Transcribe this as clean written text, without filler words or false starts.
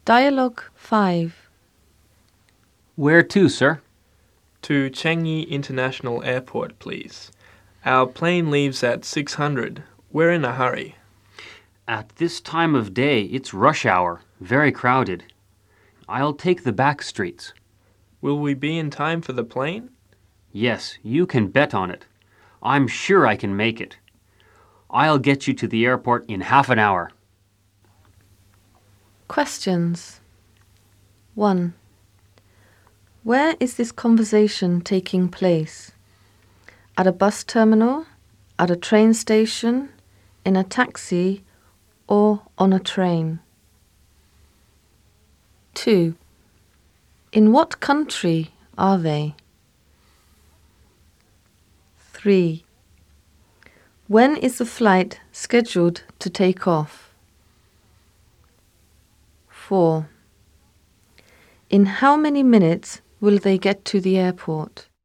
Dialogue 5. Where to, sir? To Changi International Airport, please. Our plane leaves at 600. We're in a hurry. At this time of day, it's rush hour. Very crowded. I'll take the back streets. Will we be in time for the plane? Yes, you can bet on it. I'm sure I can make it. I'll get you to the airport in half an hour. Questions. 1. Where is this conversation taking place? At a bus terminal, at a train station, in a taxi, or on a train? 2. In what country are they? 3. When is the flight scheduled to take off? 4. In how many minutes will they get to the airport?